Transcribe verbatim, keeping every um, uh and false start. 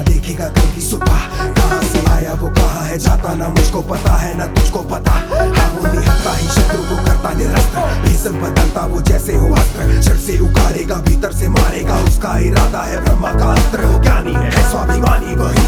देखेगा कल की सुबह। कहाँ से आया वो कहाँ है जाता, ना मुझको पता है ना तुझको पता। हाँ वो निहत्ता ही शत्रु को करता निरस्त, भेषज बदलता वो जैसे हो अस्त्र। जड़ से उखाड़ेगा भीतर से मारेगा, उसका इरादा है ब्रह्मा का अस्त्र। वो ज्ञानी है स्वाभिमानी, वही